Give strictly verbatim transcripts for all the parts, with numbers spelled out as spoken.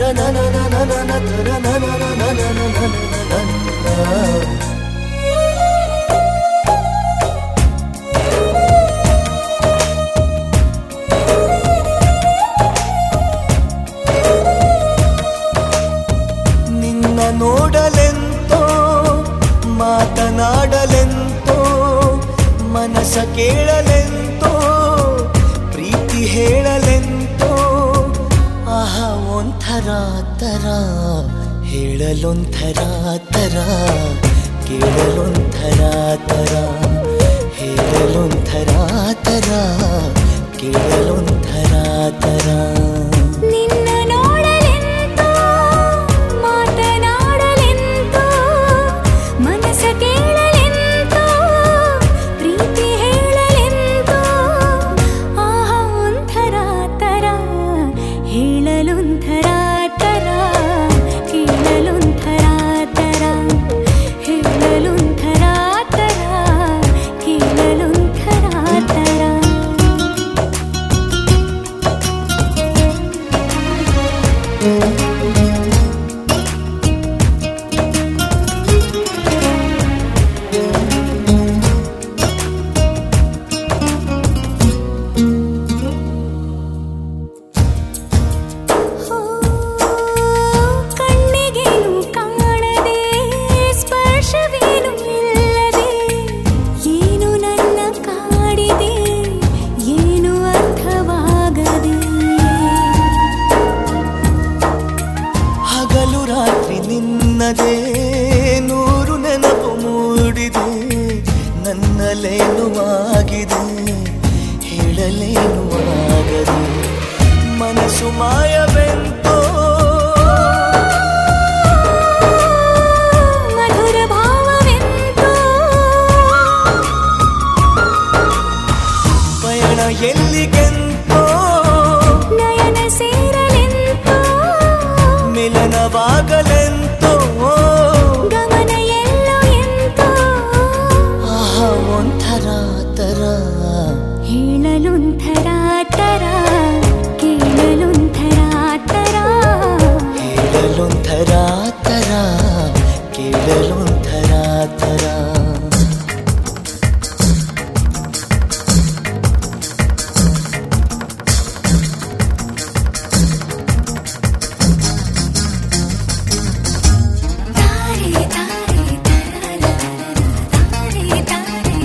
ನಿನ್ನ ನೋಡಲೆಂತೋ ಮಾತನಾಡಲೆಂತೋ ಮನಸ ಕೇಳಲೆಂತೋ ಪ್ರೀತಿ ಹೇಳಲೆಂತೋ ಆಹಾ ಒಂಥರ ತರ ಹೇಳಲೊಂಥರ ತರ ಕೇಳಲೊಂಥರ ತರ ಹೇಳಲೊಂಥರ ತರ ಕೇಳಲೊಂಥರ ತರ ನಿನ್ನ ನೋಡಲೆಂತೋ ಮಾತನಾಡಲೆಂತೋ ಮನಸ ಕೇಳಲೆಂತೋ ಪ್ರೀತಿ ಹೇಳಲೆಂತೋ ಆಹಾ ಒಂಥರ ತರ ಹೇಳಲೊಂಥರ ತರ ಕೇಳಲೊಂಥರ ತರ ಹೇಳಲೊಂಥರ ತರ ಕೇಳಲೊಂಥರ ತರ ಕಣ್ಣಿಗೇನು ಕಾಣದೆ ಸ್ಪರ್ಶವೇನು ಇಲ್ಲದೆ ಏನು ನನ್ನ ಕಾಡಿದೆ ಏನು ಅರ್ಥವಾಗದೆ ಹಗಲು ರಾತ್ರಿ ನಿನ್ನದೇ ನೂರು ನೆನಪು ಮೂಡಿದೆ ನನ್ನಲ್ಲೇನು ಆಗಿದೆ ಹೇಳಲೇನು ಆಗದೆ ಮನಸ್ಸು ಮಾಯವೆಂತೋ ಮಧುರ ಭಾವವೆಂತೋ ಪಯಣ ಎಲ್ಲಿಗೆಂತೋ ನಯನ ಸೇರಲೆಂತೋ ಮಿಲನವಾಗಲೆಂತೋ ಗಮನ ಎಲ್ಲೋ ಎಂತೋ ಆಹಾ ಒಂಥರ ತರ ಹೇಳಲೊಂಥರ ತರ ಕೇಳಲೊಂಥರ ತರ ಹೇಳಲೊಂಥರ ತರ ಕೇಳಲೊಂಥರ ತರ ತಾರೆ ತಾರೆ ತರ ತಾರೆ ತಾರೆ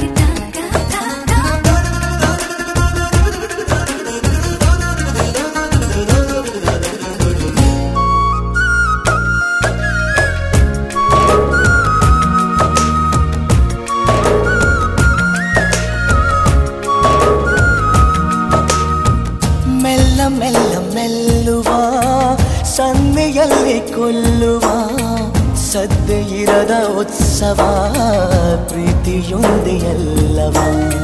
ಮೆಲ್ಲ ಮೆಲ್ಲ ಮೆಲ್ಲುವ ಸನ್ನೆಯಲ್ಲಿ ಕೊಲ್ಲುವ ಸದ್ದೆ ಇರದ ಉತ್ಸವ ಪ್ರೀತಿಯೊಂದೆ ಎಲ್ಲವ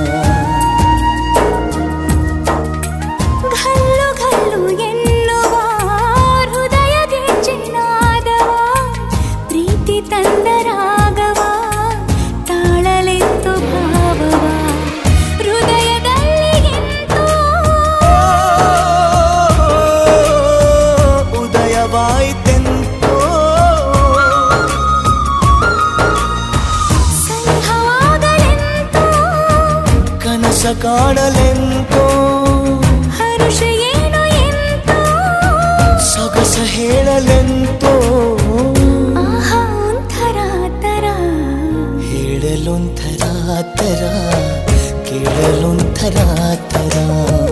ಘಲ್ಲು ಘಲ್ಲು ಎನ್ನುವ ಹೃದಯಗೆ ಚಿನ್ನಾದವ ಪ್ರೀತಿ ತಂದ ರಾಗವ ತಾಳಲೆಂತು ಭಾವವ ಹೃದಯದಲ್ಲಿ ಎಂತೋ ಉದಯವಾಯಿತೆಂತೋ ಸನಿಹವಾಗಲೆಂತೋ ಕನಸ ಕಾಣಲೆಂತೋ ಹರುಷ ಏನು ಎಂತೋ ಸೊಗಸ ಹೇಳಲೆಂತೋ ಆಹಾ ಒಂಥರ ತರ ಹೇಳಲೊಂಥರ ತರ ಕೇಳಲೊಂಥರ ತರ